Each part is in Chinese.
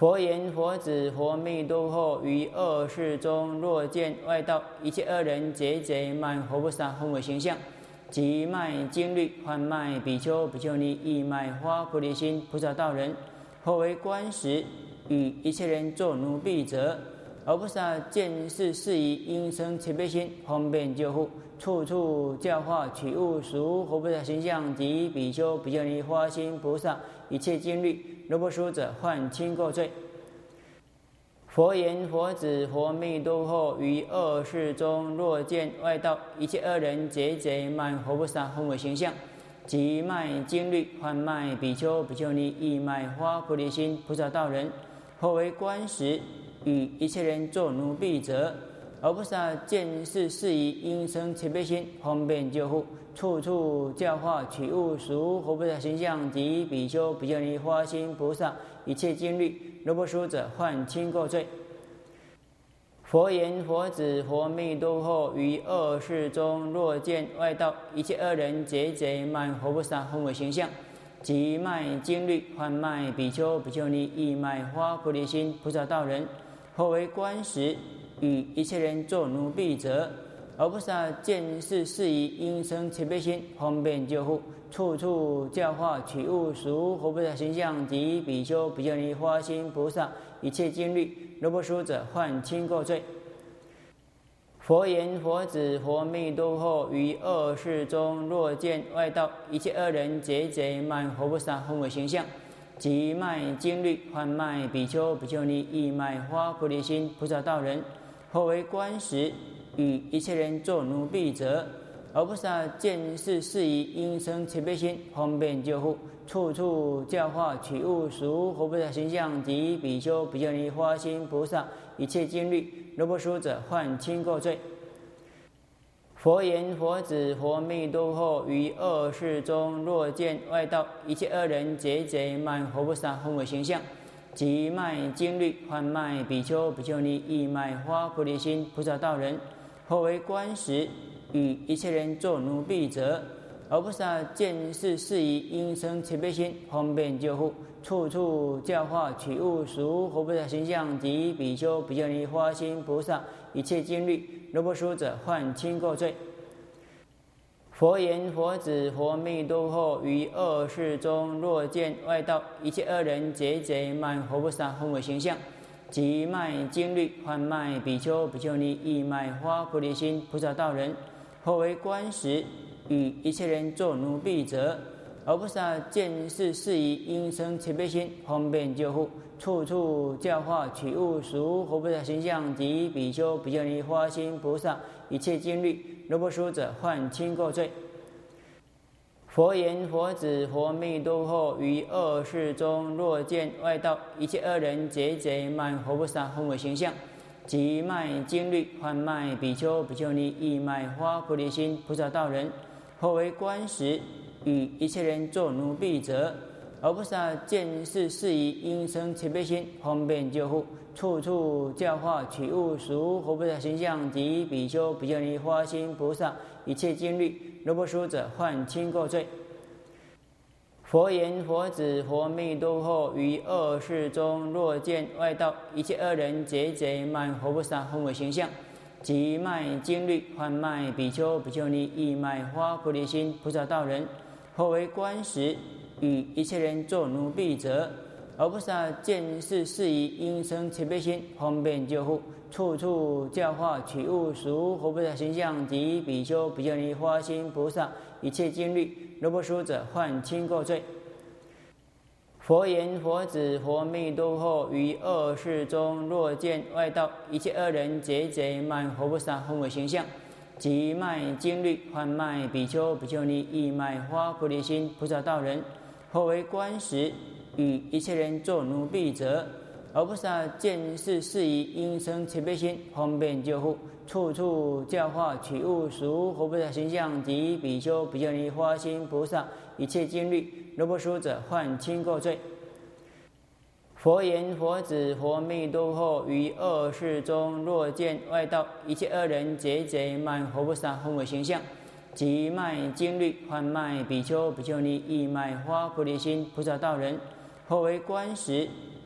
佛言：佛子，佛弥多后于恶世中，若见外道一切恶人劫贼满活菩萨宏伟形象，即卖经律，唤卖比丘、比丘尼，亦卖花菩提心菩萨道人，后为观时，与一切人作奴婢者。而菩萨见是事宜，应生慈悲心，方便救护，处处教化取物，属活菩萨形象及比丘、比丘尼花心菩萨一切经律。若不书者，患轻垢罪。佛言：佛子，佛弥多后于恶世中，若见外道一切恶人劫贼满活菩萨宏伟形象，即卖经律，唤卖比丘、比丘尼，亦卖花菩提心菩萨道人，后为观时，与一切人作奴婢者。而菩萨见是事宜，应生慈悲心，方便救护，处处教化取物，属活菩萨形象及比丘、比丘尼花心菩萨一切经律。若不书者，患轻垢罪。佛言：佛子，佛弥多后于恶世中，若见外道一切恶人劫贼满活菩萨宏伟形象，即卖经律，唤卖比丘、比丘尼，亦卖花菩提心菩萨道人，后为观时，与一切人作奴婢者。而菩萨见是事宜，应生慈悲心，方便救护，处处教化取物，属活菩萨形象及比丘、比丘尼花心菩萨一切经律。若不书者，患轻垢罪。佛言：佛子，佛弥多后于恶世中，若见外道一切恶人劫贼满活菩萨宏伟形象，即卖经律，唤卖比丘、比丘尼，亦卖花菩提心菩萨道人，后为观时，与一切人作奴婢者。而菩萨见是事宜，应生慈悲心，方便救护，处处教化取物，属活菩萨形象及比丘、比丘尼花心菩萨一切经律。若不书者，患轻垢罪。佛言：佛子，佛弥多后于恶世中，若见外道一切恶人劫贼满活菩萨宏伟形象，即卖经律，唤卖比丘、比丘尼，亦卖花菩提心菩萨道人，后为观时，与一切人作奴婢者。而菩萨见是事宜，应生慈悲心，方便救护，处处教化取物，属活菩萨形象及比丘、比丘尼花心菩萨一切经律。若不书者，患轻垢罪。佛言：佛子，佛弥多后于恶世中，若见外道一切恶人劫贼满活菩萨宏伟形象，即卖经律，唤卖比丘、比丘尼，亦卖花菩提心菩萨道人，后为观时，与一切人作奴婢者。而菩萨见是事宜，应生慈悲心，方便救护，处处教化取物，属活菩萨形象及比丘、比丘尼花心菩萨一切经律。若不书者，患轻垢罪。佛言：佛子，佛弥多后于恶世中，若见外道一切恶人劫贼满活菩萨宏伟形象，即卖经律，唤卖比丘、比丘尼，亦卖花菩提心菩萨道人，后为观时，与一切人作奴婢者。而菩萨见是事宜，应生慈悲心，方便救护，处处教化取物，属活菩萨形象及比丘、比丘尼花心菩萨一切经律。若不书者，患轻垢罪。佛言：佛子，佛弥多后于恶世中，若见外道一切恶人劫贼满活菩萨宏伟形象，即卖经律，唤卖比丘、比丘尼，亦卖花菩提心菩萨道人，后为观时，与一切人作奴婢者。而菩萨见是事宜，应生慈悲心，方便救护，处处教化取物，属活菩萨形象及比丘、比丘尼花心菩萨一切经律。若不书者，患轻垢罪。佛言：佛子，佛弥多后于恶世中，若见外道一切恶人劫贼满活菩萨宏伟形象，即卖经律，唤卖比丘、比丘尼，亦卖花菩提心菩萨道人，后为观时，与一切人作奴婢者。而菩萨见是事宜，应生慈悲心，方便救护，处处教化取物，属活菩萨形象及比丘、比丘尼花心菩萨一切经律。若不书者，患轻垢罪。佛言：佛子，佛弥多后于恶世中，若见外道一切恶人劫贼满活菩萨宏伟形象，即卖经律，唤卖比丘、比丘尼，亦卖花菩提心菩萨道人，后为观时，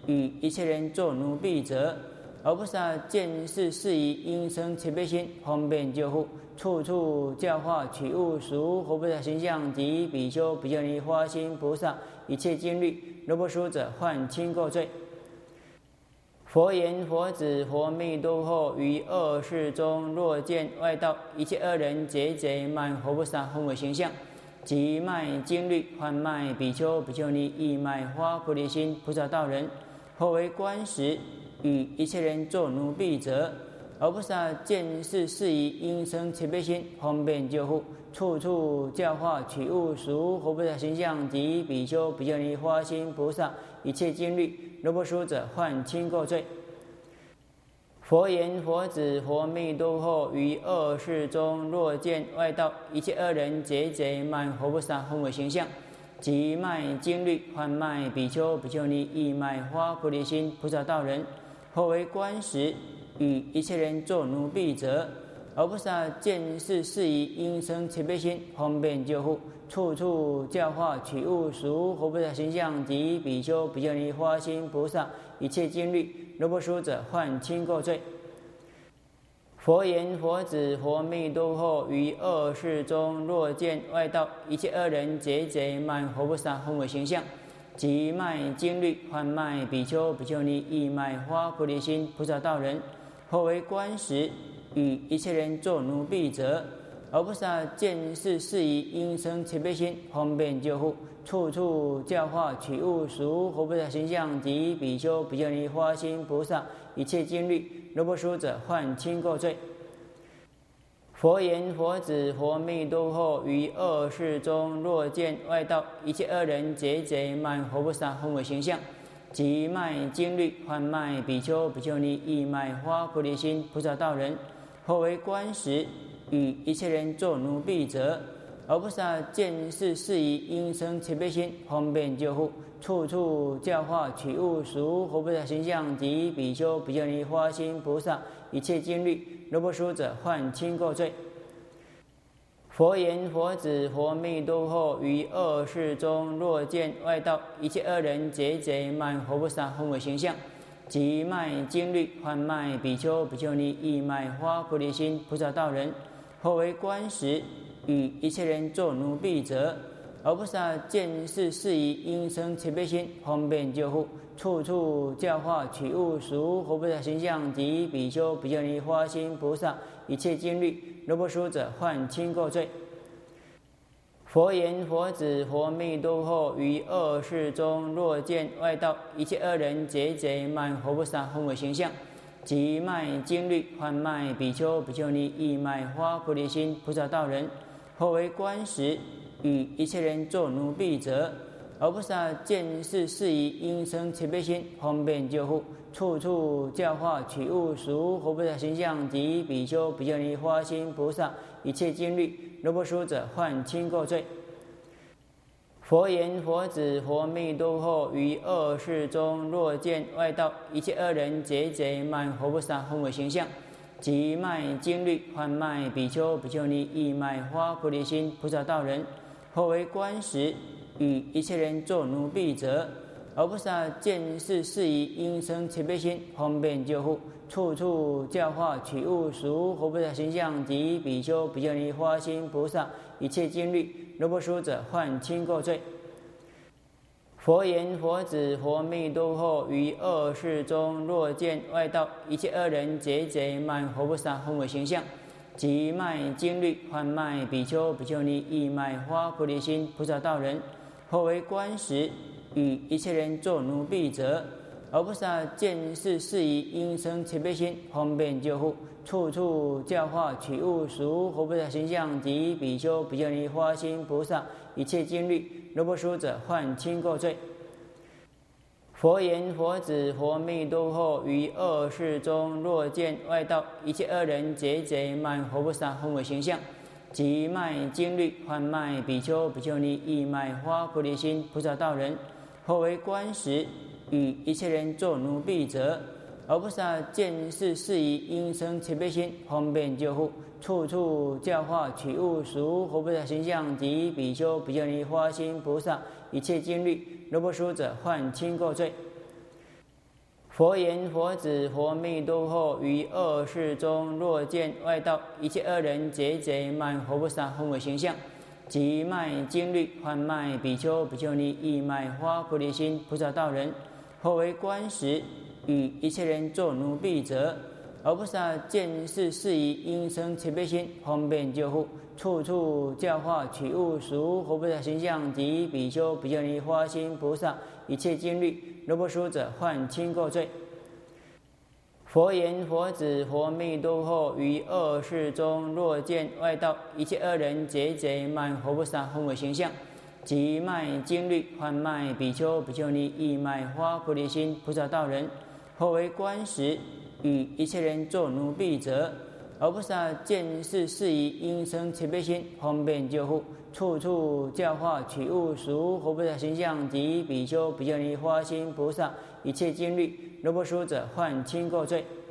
与一切人作奴婢者。而菩萨见是事宜，应生慈悲心，方便救护，处处教化取物，属佛菩萨形象及比丘、比丘尼花心菩萨一切经律，若不熟者，犯轻过罪。佛言：佛子，佛密多后，于恶世中，若见外道一切恶人劫贼满佛菩萨宏伟形象，即卖经律，贩卖比丘、比丘尼，亦卖花菩提心菩萨道人，后为观时，与一切人作奴婢者。而菩萨见是事宜，应生慈悲心，方便救护，处处教化取物，属佛菩萨形象及比丘、比丘尼花心菩萨一切经律，若不熟者，犯轻过罪。佛言：佛子，佛密多后，于恶世中，若见外道一切恶人劫贼满佛菩萨宏伟形象，即卖经律，贩卖比丘、比丘尼，亦卖花菩提心菩萨道人，后为观时，与一切人作奴婢者。而菩萨见是事宜，应生慈悲心，方便救护，处处教化取物，属佛菩萨形象及比丘、比丘尼花心菩萨一切经律，若不熟者，犯轻过罪。佛言：佛子，佛密多后，于恶世中，若见外道一切恶人劫贼满佛菩萨宏伟形象，即卖经律，贩卖比丘、比丘尼，亦卖花菩提心菩萨道人，后为观时，与一切人作奴婢者。而菩萨见是事宜，应生慈悲心，方便救护，处处教化取物，属佛菩萨形象及比丘、比丘尼花心菩萨一切经律，若不熟者，犯轻过罪。佛言：佛子，佛密多后，于恶世中，若见外道一切恶人劫贼满佛菩萨宏伟形象，即卖经律，贩卖比丘、比丘尼，亦卖花菩提心菩萨道人，后为观时，与一切人作奴婢者。而菩萨见是事宜，应生慈悲心，方便救护，处处教化取物，属佛菩萨形象及比丘、比丘尼花心菩萨一切经律，若不熟者，犯轻过罪。佛言：佛子，佛密多后，于恶世中，若见外道一切恶人劫贼满佛菩萨宏伟形象，即卖经律，贩卖比丘、比丘尼，亦卖花菩提心菩萨道人，后为观时，与一切人作奴婢者。而菩萨见是事宜，应生慈悲心，方便救护，处处教化取物，属佛菩萨形象及比丘、比丘尼花心菩萨一切经律，若不熟者，犯轻过罪。佛言：佛子，佛密多后，于恶世中，若见外道一切恶人劫贼满佛菩萨宏伟形象，即卖经律，贩卖比丘、比丘尼，亦卖花菩提心菩萨道人，后为观时，与一切人作奴婢者。而菩萨见是事宜，应生慈悲心，方便救护，处处教化取物，属佛菩萨形象及比丘、比丘尼花心菩萨一切经律，若不熟者，犯轻过罪。佛言：佛子，佛密多后，于恶世中，若见外道一切恶人劫贼满佛菩萨宏伟形象，即卖经律，贩卖比丘、比丘尼，亦卖花菩提心菩萨道人，后为观时，与一切人作奴婢者。而菩萨见是事宜，应生慈悲心，方便救护，处处教化取物，属佛菩萨形象及比丘、比丘尼花心菩萨一切经律，若不熟者，犯轻过罪。佛言：佛子，佛密多后，于恶世中，若见外道一切恶人劫贼满佛菩萨宏伟形象，即卖经律，贩卖比丘、比丘尼，亦卖花菩提心菩萨道人，后为观时，与一切人作奴婢者。而菩萨见是事宜，应生慈悲心，方便救护，处处教化取物，属佛菩萨形象及比丘、比丘尼、花心菩萨一切经律，若不熟者，犯轻过罪。佛言：佛子，佛密多后，于恶世中，若见外道一切恶人劫贼满佛菩萨宏伟形象，即卖经律，贩卖比丘、比丘尼，亦卖花菩提心菩萨道人，后为观时，与一切人作奴婢者。而菩萨见是事宜，应生慈悲心，方便救护，处处教化取物，属佛菩萨形象及比丘、比丘尼花心菩萨一切经律，若不熟者，犯轻过罪。佛言：佛子，佛密多后，于恶世中，若见外道一切恶人劫贼满佛菩萨宏伟形象，即卖经律，贩卖比丘、比丘尼，亦卖花菩提心菩萨道人，后为观时，与一切人作奴婢者。而菩萨见是事宜，应生慈悲心，方便救护，处处教化取物，属佛菩萨形象及比丘、比丘尼花心菩萨一切经律，若不熟者，犯轻过罪。 佛言：佛子，佛弥多后于恶世中，若见外道一切恶人劫贼满活菩萨宏伟形象，即卖经律，唤卖比丘、比丘尼，亦卖发菩提心菩萨道人，后为观时，与一切人作奴婢者。而菩萨见是事宜，应生慈悲心，方便救护，处处教化取物属活菩萨形象及比丘、比丘尼发心菩萨一切经律，若不熟者，患轻过罪。佛言：佛子，佛弥多后于恶世中，若见外道一切恶人劫贼满活菩萨宏伟形象，即卖经律，唤卖比丘、比丘尼，亦卖发菩提心菩萨道人，后为观时，与一切人作奴婢者。而菩萨见是事宜，应生慈悲心，方便救护，处处教化取物属活菩萨形象及比丘、比丘尼发心菩萨一切经律，若不熟者，患轻过罪。